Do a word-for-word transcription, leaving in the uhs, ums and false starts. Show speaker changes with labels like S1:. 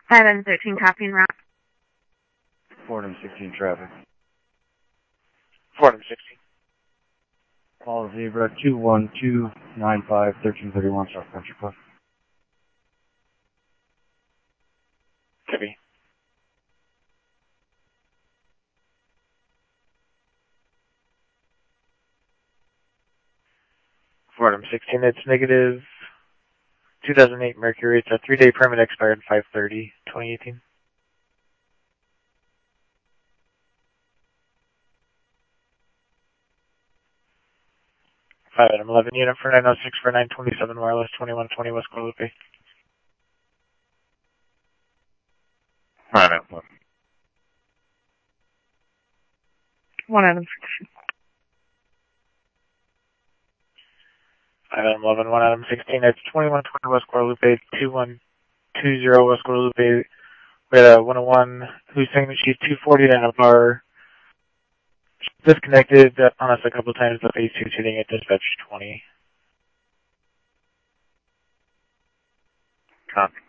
S1: five M thirteen, copying route.
S2: four M sixteen traffic.
S3: four M sixteen.
S2: Call Zebra two one two nine five one three three one South Country Club.
S3: Copy. four M sixteen, it's negative two thousand eight Mercury. It's a three-day permit expired five thirty twenty eighteen. five M eleven unit for nine oh six for nine twenty-seven wireless twenty-one twenty West Guadalupe.
S2: five M eleven.
S1: one Adam sixteen.
S3: five M eleven, one Adam sixteen, it's twenty-one twenty West Guadalupe, two one two zero West Guadalupe. We had a one oh one who's saying that she's two forty at a bar. She's disconnected on us a couple times, the phase two shooting at dispatch twenty.
S2: Copy.